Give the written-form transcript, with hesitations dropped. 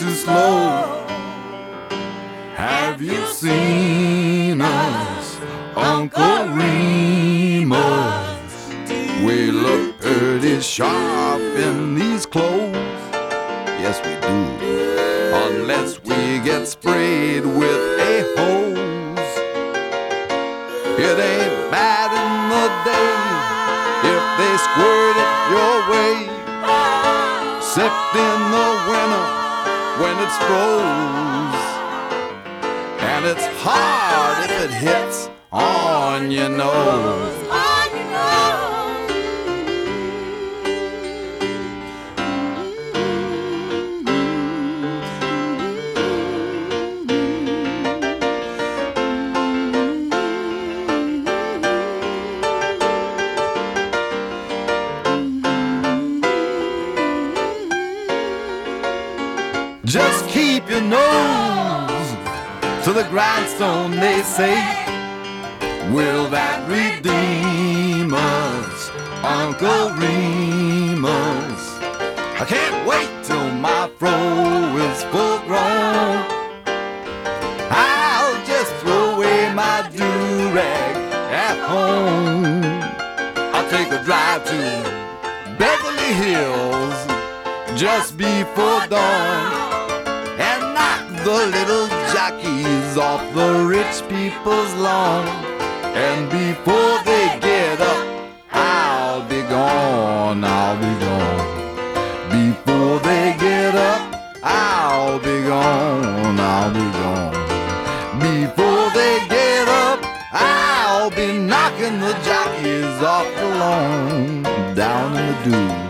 too slow. Have you seen us, Uncle Remus? We look pretty sharp in these clothes. Yes, we do. Unless we get sprayed with a hose. It ain't bad in the day if they squirt it your way. Except in the winter when it's froze. And it's hard if it hits on your nose. Just keep your nose to the grindstone, they say. Will that redeem us, Uncle Remus? I can't wait till my fro is full grown. I'll just throw away my do-rag at home. I'll take a drive to Beverly Hills just before dawn. The little jockeys off the rich people's lawn. And before they get up, I'll be gone, I'll be gone. Before they get up, I'll be gone, I'll be gone. Before they get up, I'll be knocking the jockeys off the lawn, down in the dew.